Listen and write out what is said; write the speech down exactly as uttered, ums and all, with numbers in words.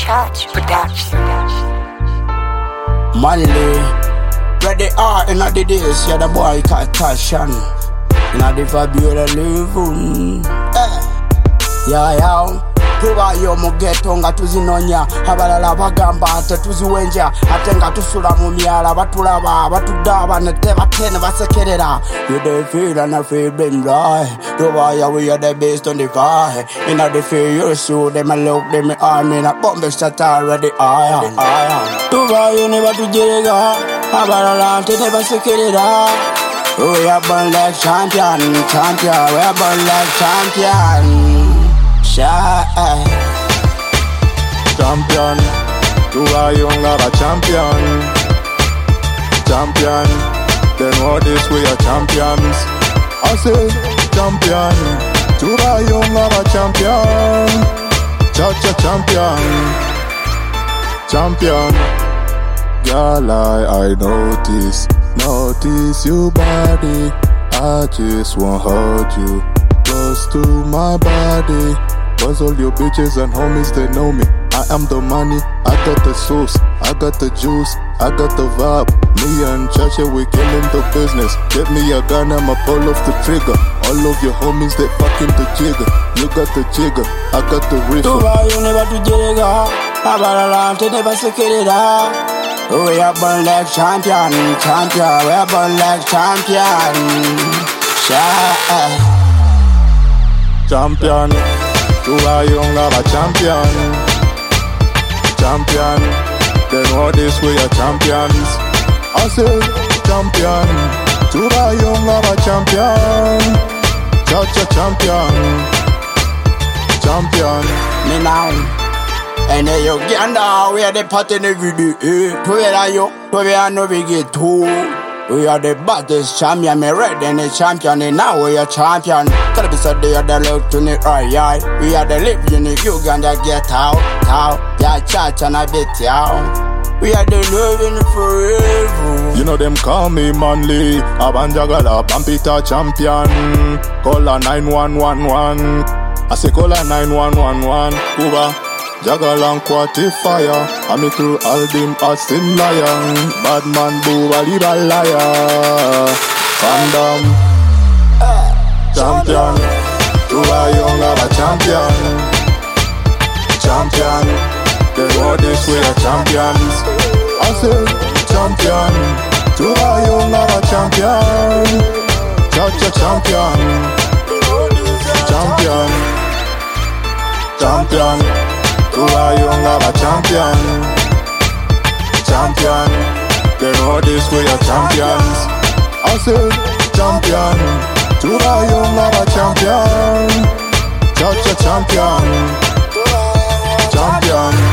Touch Production. Manly, ready are in the days, yeah, the boy got passion. In the Fabiola living. Yeah, yeah. Tuba yo mugeto nga tuzinonya abalala bagamba ate tuziwenja ate nga tusula mu myala batulaba batudaba ne tebatene basekerera. You dey feel and I feel been right. Tuba ya we are the best on the fire. In the feel you show them a look them arm in a bomb shot already iron iron. Tuba yo never tujega abalala ate never sekerera. We are born like champion, champion. We are born like champion. Champion, you are young are a champion. Champion, then what is we are champions. I say champion, you are young are a champion. Cha cha champion, champion. Girl, I, I notice, notice your body. I just want hold you close to my body. Cause all your bitches and homies, they know me. I am the money, I got the sauce, I got the juice, I got the vibe. Me and Chacha, we came in the business. Get me a gun, I'ma pull off the trigger. All of your homies, they fucking the jigger. You got the jigger, I got the river. Tuba, you never do jigger. Abalala, they never secure it out. We are born like champion, champion. We are born like champion. Champion. You are young are a champion. Champion, then what is we are champions. I say champion, you are young are a champion. Cha cha champion, champion. Me now, and then you get down where the party every day. To where are you? To where I know we get to. We are the baddest champion, me red and the champion, and now we are champion. Gotta be so they are the look to the right, yeah. We are the live in the Uganda get out, out. Yeah, chat and I bet out. We are the living forever. You know them call me Manly, Abanjagala, Pampita champion. Call a nine one one one. I say call a nine one one one. Cuba. Jagalang quantifier, I'm through all them Austin lion. Bad man boo a liar. Fandom champion, you are young are a champion. Champion, the world is we are champions. I say champion, you are young are a champion. Cha-cha champion, champion, champion. You are young are a champion. Champion, the road is we are champions. I say champion, you are young are a champion. Cha cha champion, champion.